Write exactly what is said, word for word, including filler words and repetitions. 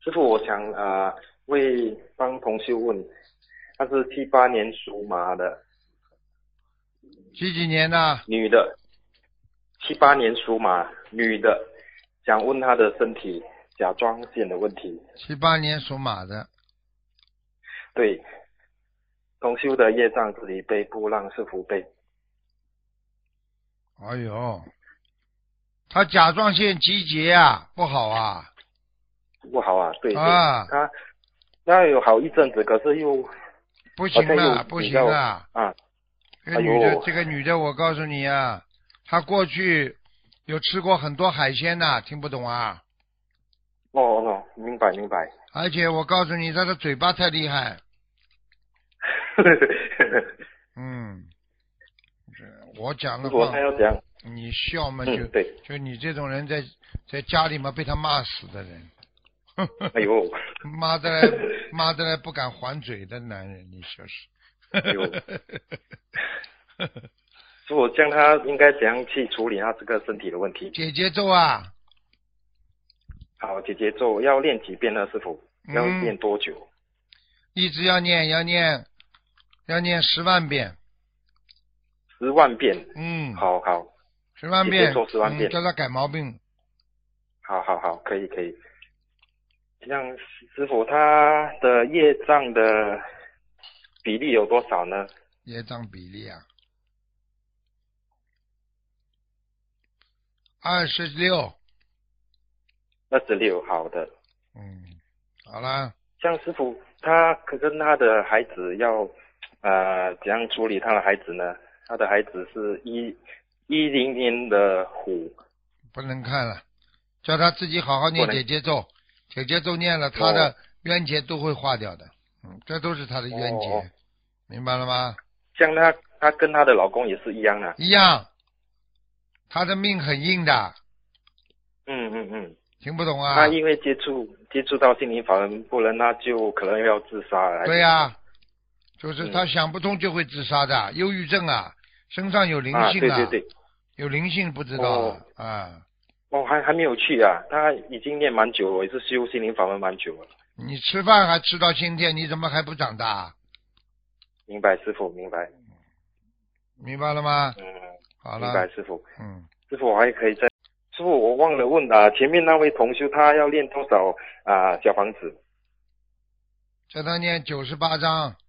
师傅，我想啊、呃为帮同修问，他是七八年属马的几几年的？ 女的，七八年属马女的，想问她的身体甲状腺的问题。 七八年属马的。 对，同修的业障自己背，不让师傅背。 哎呦，他甲状腺集结啊，不好啊。 不好啊，对对， 啊他那有好一阵子，可是又不行好像了，不又比较行了。 啊， 这个女的， 哎呦这个女的，我告诉你啊，她过去有吃过很多海鲜呐、听不懂啊。 哦哦，明白明白。 而且我告诉你，她的嘴巴太厉害。嗯，这我讲的如果话他要讲， 你笑嘛就、 嗯，对， 就你这种人在在家里嘛被他骂死的人。 哎呦， 妈的来妈的来不敢还嘴的男人，你说是？ 哎呦，师傅，这样他应该怎样去处理他这个身体的问题？ 姐姐咒啊， 好，姐姐咒要练几遍呢？师傅，要练多久？ 一直要念，要念，要念十万遍。 十万遍。 嗯， 好好， 十万遍， 姐姐咒十万遍， 嗯，叫他改毛病。 好好好，可以可以。这样，师傅他的业障的比例有多少呢？ 业障比例啊，二十六。 二十六，好的。 嗯，好了。 像师傅他可跟他的孩子要呃怎样处理他的孩子呢？他的孩子是一一零年的虎。 不能看了，叫他自己好好念不能姐姐咒，姐姐咒念了，他的冤结都会化掉的。嗯，这都是他的冤结， 哦明白了吗？ 像他他跟他的老公也是一样的。 一样，他的命很硬的， 嗯嗯嗯。 听不懂啊？ 他因为接触接触到心灵法门，不然他就可能要自杀了。 对呀、啊，就是他想不通就会自杀的， 嗯、 忧郁症啊，身上有灵性啊，对对对， 有灵性不知道啊。 哦啊哦，还还没有去啊，他已经念蛮久了，也是修心灵法门蛮久了。 你吃饭还吃到今天，你怎么还不长大？ 明白，师傅，明白。 明白了吗？ 嗯， 好了。 明白，师傅。 嗯， 师傅，我还可以再。师傅，我忘了问啊，前面那位同修他要练多少啊小房子？ 叫他念九十八章。